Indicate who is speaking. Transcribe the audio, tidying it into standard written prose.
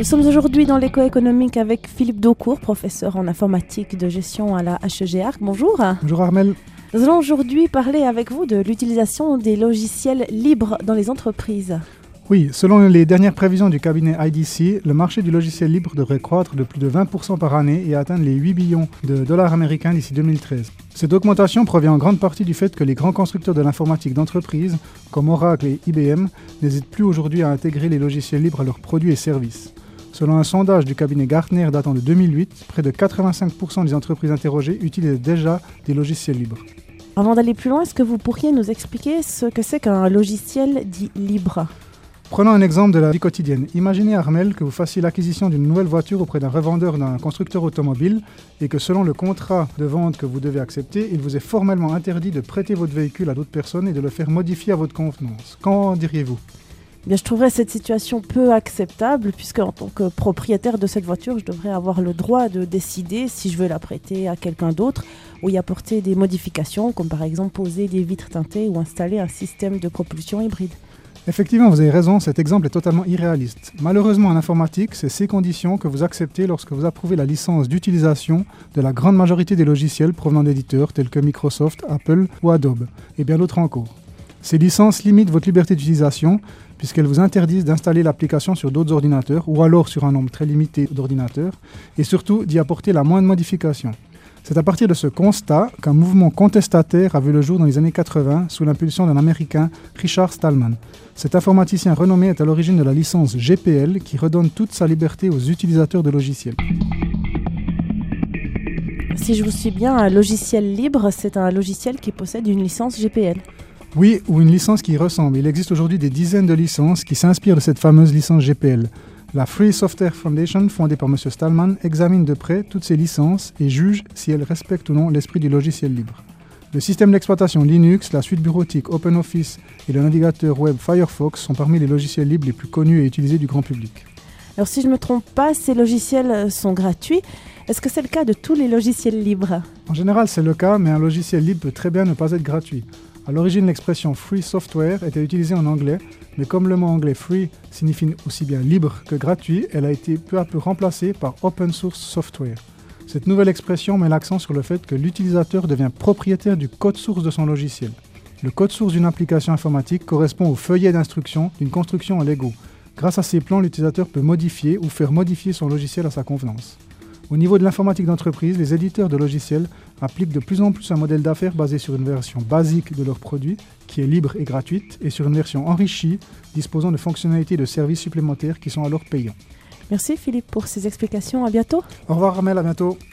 Speaker 1: Nous sommes aujourd'hui dans l'éco économique avec Philippe Daucourt, professeur en informatique de gestion à la HEG Arc. Bonjour.
Speaker 2: Bonjour Armelle.
Speaker 1: Nous allons aujourd'hui parler avec vous de l'utilisation des logiciels libres dans les entreprises.
Speaker 2: Oui, selon les dernières prévisions du cabinet IDC, le marché du logiciel libre devrait croître de plus de 20% par année et atteindre les 8 billions de dollars américains d'ici 2013. Cette augmentation provient en grande partie du fait que les grands constructeurs de l'informatique d'entreprise, comme Oracle et IBM, n'hésitent plus aujourd'hui à intégrer les logiciels libres à leurs produits et services. Selon un sondage du cabinet Gartner datant de 2008, près de 85% des entreprises interrogées utilisent déjà des logiciels libres.
Speaker 1: Avant d'aller plus loin, est-ce que vous pourriez nous expliquer ce que c'est qu'un logiciel dit libre ?
Speaker 2: Prenons un exemple de la vie quotidienne. Imaginez, Armelle, que vous fassiez l'acquisition d'une nouvelle voiture auprès d'un revendeur d'un constructeur automobile et que selon le contrat de vente que vous devez accepter, il vous est formellement interdit de prêter votre véhicule à d'autres personnes et de le faire modifier à votre convenance. Qu'en diriez-vous ?
Speaker 1: Bien, je trouverais cette situation peu acceptable puisque en tant que propriétaire de cette voiture, je devrais avoir le droit de décider si je veux la prêter à quelqu'un d'autre ou y apporter des modifications comme par exemple poser des vitres teintées ou installer un système de propulsion hybride.
Speaker 2: Effectivement, vous avez raison, cet exemple est totalement irréaliste. Malheureusement, en informatique, c'est ces conditions que vous acceptez lorsque vous approuvez la licence d'utilisation de la grande majorité des logiciels provenant d'éditeurs tels que Microsoft, Apple ou Adobe, et bien d'autres encore. Ces licences limitent votre liberté d'utilisation puisqu'elles vous interdisent d'installer l'application sur d'autres ordinateurs ou alors sur un nombre très limité d'ordinateurs et surtout d'y apporter la moindre modification. C'est à partir de ce constat qu'un mouvement contestataire a vu le jour dans les années 80 sous l'impulsion d'un Américain, Richard Stallman. Cet informaticien renommé est à l'origine de la licence GPL qui redonne toute sa liberté aux utilisateurs de logiciels.
Speaker 1: Si je vous suis bien, un logiciel libre, c'est un logiciel qui possède une licence GPL.
Speaker 2: Oui, ou une licence qui y ressemble. Il existe aujourd'hui des dizaines de licences qui s'inspirent de cette fameuse licence GPL. La Free Software Foundation, fondée par M. Stallman, examine de près toutes ces licences et juge si elles respectent ou non l'esprit du logiciel libre. Le système d'exploitation Linux, la suite bureautique OpenOffice et le navigateur web Firefox sont parmi les logiciels libres les plus connus et utilisés du grand public.
Speaker 1: Alors si je ne me trompe pas, ces logiciels sont gratuits. Est-ce que c'est le cas de tous les logiciels libres ?
Speaker 2: En général, c'est le cas, mais un logiciel libre peut très bien ne pas être gratuit. À l'origine, l'expression « free software » était utilisée en anglais, mais comme le mot anglais « free » signifie aussi bien libre que gratuit, elle a été peu à peu remplacée par « open source software ». Cette nouvelle expression met l'accent sur le fait que l'utilisateur devient propriétaire du code source de son logiciel. Le code source d'une application informatique correspond au feuillet d'instruction d'une construction en Lego. Grâce à ces plans, l'utilisateur peut modifier ou faire modifier son logiciel à sa convenance. Au niveau de l'informatique d'entreprise, les éditeurs de logiciels appliquent de plus en plus un modèle d'affaires basé sur une version basique de leur produit, qui est libre et gratuite, et sur une version enrichie, disposant de fonctionnalités et de services supplémentaires qui sont alors payants.
Speaker 1: Merci Philippe pour ces explications. À bientôt.
Speaker 2: Au revoir Armelle, à bientôt.